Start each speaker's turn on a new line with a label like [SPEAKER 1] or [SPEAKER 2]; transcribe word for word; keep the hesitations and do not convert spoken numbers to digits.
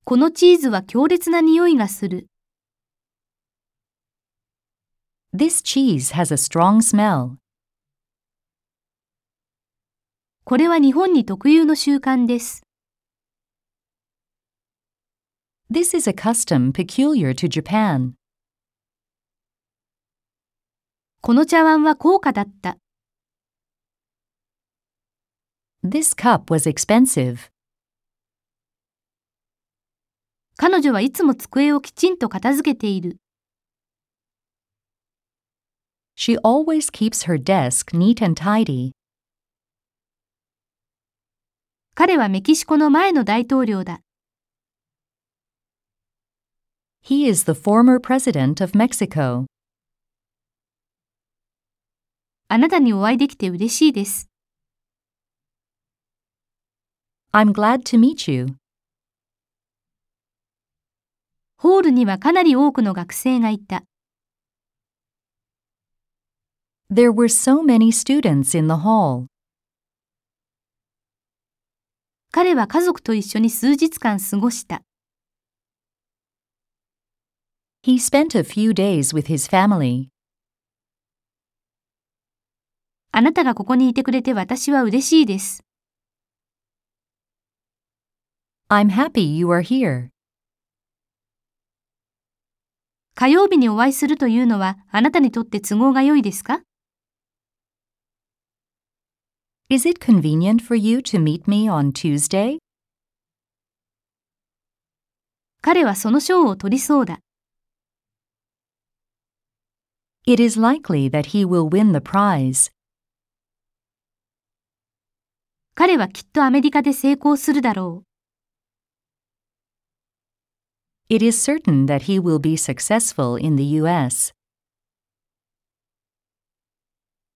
[SPEAKER 1] このチーズは強烈な匂いがする。
[SPEAKER 2] This cheese has a strong smell.
[SPEAKER 1] これは日本に特有の習慣です。
[SPEAKER 2] This is a custom peculiar to Japan.
[SPEAKER 1] この茶碗は高価だった。
[SPEAKER 2] This cup was expensive.
[SPEAKER 1] 彼女はいつも机をきちんと片付けている。
[SPEAKER 2] She always keeps her desk neat and tidy.
[SPEAKER 1] 彼はメキシコの前の大統領だ。
[SPEAKER 2] He is the former president of Mexico.
[SPEAKER 1] あなたにお会いできて嬉しいです。
[SPEAKER 2] I'm glad to meet you.
[SPEAKER 1] ホールにはかなり多くの学生がいた。
[SPEAKER 2] There were so many students in the hall.
[SPEAKER 1] 彼は家族と一緒に数日間過ごした。
[SPEAKER 2] He spent a few days with his family.
[SPEAKER 1] あなたがここにいてくれて私は嬉しいです。
[SPEAKER 2] I'm happy you are here.
[SPEAKER 1] 火曜日にお会いするというのはあなたにとって都合が良いですか？
[SPEAKER 2] Is it convenient for you to meet me on Tuesday?
[SPEAKER 1] 彼はその賞を取りそうだ。
[SPEAKER 2] It is likely that he will win the prize.
[SPEAKER 1] 彼はきっとアメリカで成功するだろう。
[SPEAKER 2] It is certain that he will be successful in the U S.